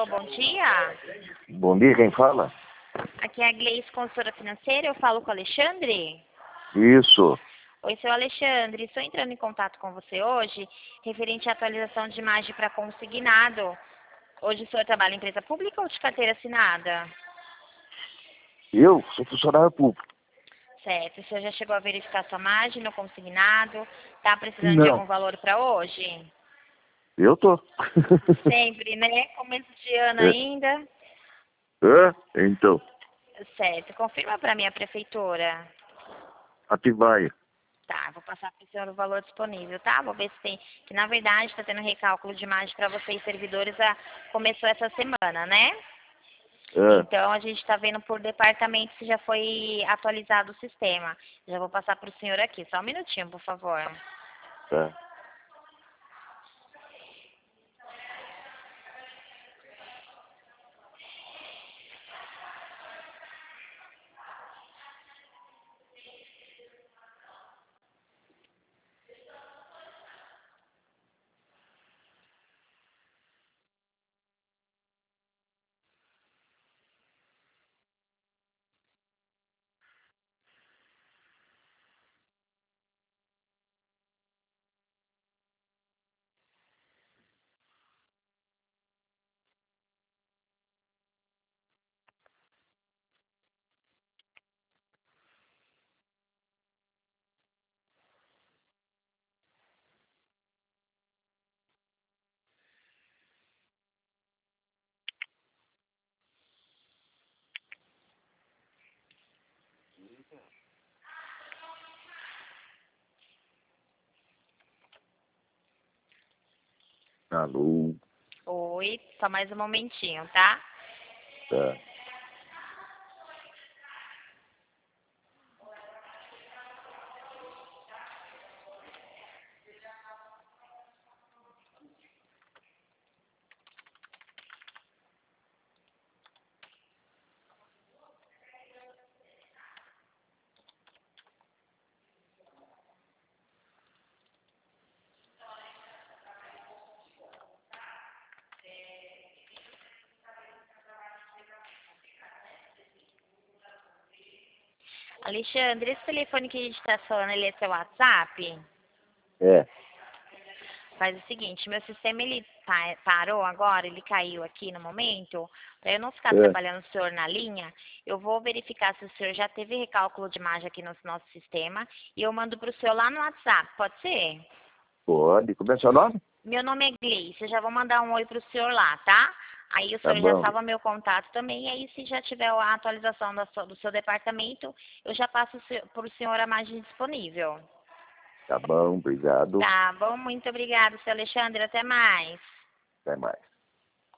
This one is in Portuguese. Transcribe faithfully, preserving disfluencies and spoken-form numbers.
bom dia. Bom dia, quem fala? Aqui é a Gleice, consultora financeira. Eu falo com o Alexandre. Isso. Oi, seu Alexandre. Estou entrando em contato com você hoje, referente à atualização de imagem para consignado. Hoje o senhor trabalha em empresa pública ou de carteira assinada? Eu sou funcionário público. Certo. O senhor já chegou a verificar sua margem no consignado? Está precisando de Não. algum valor para hoje? Eu tô. Sempre, né? Começo de ano É. ainda. Hã? Então, Certo. Confirma para mim a prefeitura. Atibaia. Tá, vou passar para o senhor o valor disponível, tá? Vou ver se tem, que na verdade está tendo recálculo de imagem para vocês servidores, a, começou essa semana, né? É. Então a gente está vendo por departamento se já foi atualizado o sistema. Já vou passar para o senhor aqui, só um minutinho, por favor. Tá. Alô. Oi, só mais um momentinho, tá? Tá. Alexandre, esse telefone que a gente está falando, ele é seu WhatsApp? É. Faz o seguinte, meu sistema ele pa- parou agora, ele caiu aqui no momento. Para eu não ficar É. trabalhando o senhor na linha, eu vou verificar se o senhor já teve recálculo de imagem aqui no nosso sistema e eu mando para o senhor lá no WhatsApp, pode ser? Pode. Como é seu nome? Meu nome é Gleice, eu já vou mandar um oi para o senhor lá, tá? Aí o Tá senhor já bom. salva meu contato também, e aí se já tiver a atualização da sua- do seu departamento, eu já passo para o senhor a imagem disponível. Tá bom, obrigado. Tá bom? Muito obrigada, seu Alexandre. Até mais. Até mais.